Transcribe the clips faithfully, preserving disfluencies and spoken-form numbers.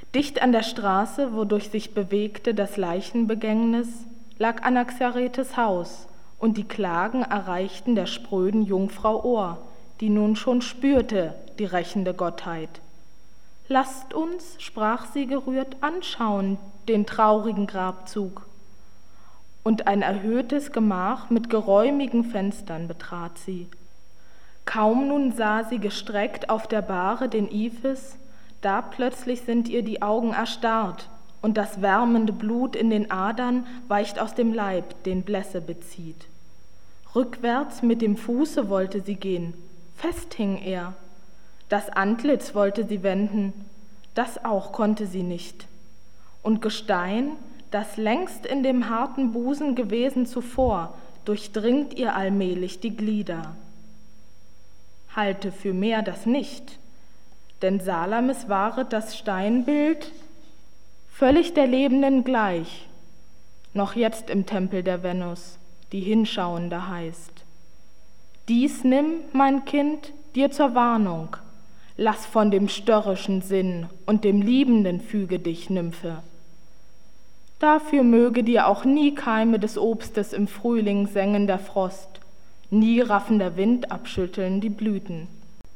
Dicht an der Straße, wodurch sich bewegte das Leichenbegängnis, lag Anaxaretes Haus, und die Klagen erreichten der spröden Jungfrau Ohr, die nun schon spürte die rächende Gottheit. »Lasst uns«, sprach sie gerührt, »anschauen den traurigen Grabzug.« Und ein erhöhtes Gemach mit geräumigen Fenstern betrat sie. Kaum nun sah sie gestreckt auf der Bahre den Iphis, da plötzlich sind ihr die Augen erstarrt, und das wärmende Blut in den Adern weicht aus dem Leib, den Blässe bezieht. Rückwärts mit dem Fuße wollte sie gehen, fest hing er. Das Antlitz wollte sie wenden, das auch konnte sie nicht. Und Gestein, das längst in dem harten Busen gewesen zuvor, durchdringt ihr allmählich die Glieder. Halte für mehr das nicht, denn Salamis wahret das Steinbild völlig der Lebenden gleich, noch jetzt im Tempel der Venus, die Hinschauende heißt. Dies nimm, mein Kind, dir zur Warnung, lass von dem störrischen Sinn und dem Liebenden füge dich, Nymphe. Dafür möge dir auch nie Keime des Obstes im Frühling sengen der Frost, nie raffender Wind abschütteln die Blüten.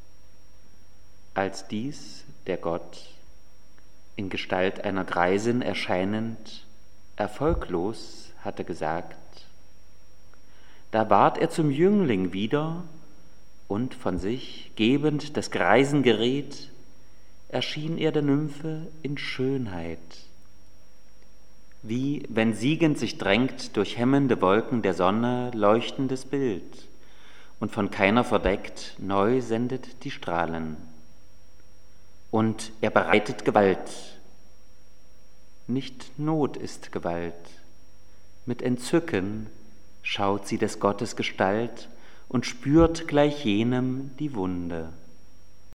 Als dies der Gott, in Gestalt einer Greisin erscheinend, erfolglos hatte gesagt, da ward er zum Jüngling wieder und von sich, gebend das Greisengerät, erschien er der Nymphe in Schönheit. Wie, wenn siegend sich drängt durch hemmende Wolken der Sonne leuchtendes Bild und von keiner verdeckt, neu sendet die Strahlen. Und er bereitet Gewalt. Nicht Not ist Gewalt. Mit Entzücken schaut sie des Gottes Gestalt und spürt gleich jenem die Wunde.